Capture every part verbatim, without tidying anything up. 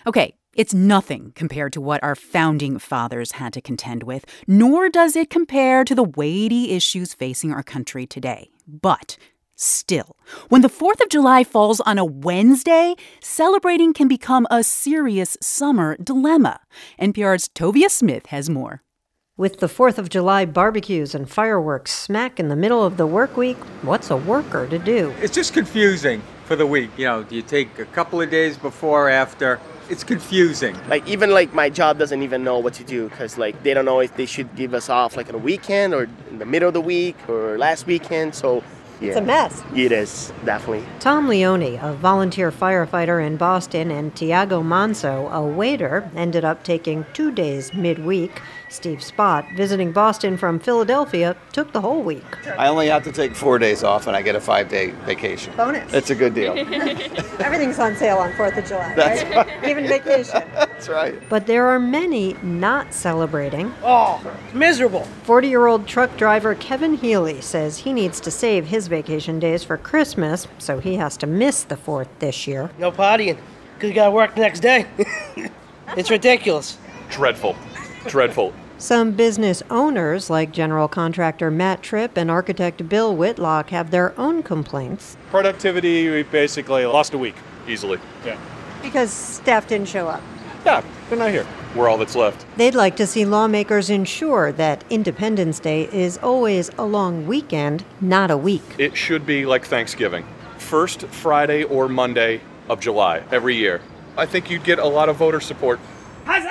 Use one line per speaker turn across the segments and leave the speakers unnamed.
Okay, it's nothing compared to what our founding fathers had to contend with, nor does it compare to the weighty issues facing our country today. But still, when the fourth of July falls on a Wednesday, celebrating can become a serious summer dilemma. N P R's Tovia Smith has more.
With the fourth of July barbecues and fireworks smack in the middle of the work week, what's a worker to do?
It's just confusing for the week. You know, do you take a couple of days before, after? It's confusing.
Like, even, like, my job doesn't even know what to do because, like, they don't know if they should give us off, like, on a weekend or in the middle of the week or last weekend, so... Yeah.
It's a mess.
It is, definitely.
Tom Leone, a volunteer firefighter in Boston, and Tiago Manso, a waiter, ended up taking two days midweek. Steve Spott, visiting Boston from Philadelphia, took the whole week.
I only have to take four days off, and I get a five-day vacation.
Bonus.
It's a good deal.
Everything's on sale on fourth of July,
That's
right? right? Even vacation.
That's right.
But there are many not celebrating.
Oh, miserable.
forty-year-old truck driver Kevin Healy says he needs to save his vacation days for Christmas, so he has to miss the fourth this year.
No partying, because you got to work the next day. It's ridiculous.
Dreadful. Dreadful.
Some business owners, like general contractor Matt Tripp and architect Bill Whitlock, have their own complaints.
Productivity, we basically lost a week, easily. Yeah.
Because staff didn't show up.
Yeah, they're not here. We're all that's left.
They'd like to see lawmakers ensure that Independence Day is always a long weekend, not a week.
It should be like Thanksgiving. First Friday or Monday of July every year. I think you'd get a lot of voter support.
Huzzah!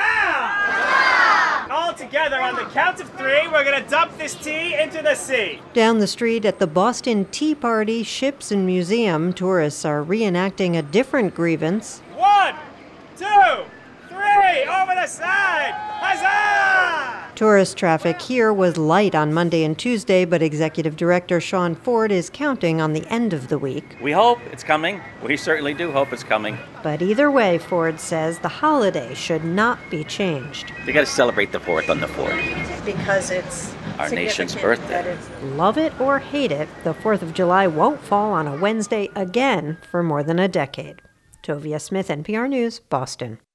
All together on the count of three, we're going to dump this tea into the sea.
Down the street at the Boston Tea Party Ships and Museum, tourists are reenacting a different grievance.
One, two, three, over the side! Huzzah!
Tourist traffic here was light on Monday and Tuesday, but Executive Director Sean Ford is counting on the end of the week.
We hope it's coming. We certainly do hope it's coming.
But either way, Ford says the holiday should not be changed.
We got to celebrate the fourth on the fourth.
Because it's
our nation's birthday.
Love it or hate it, the fourth of July won't fall on a Wednesday again for more than a decade. Tovia Smith, N P R News, Boston.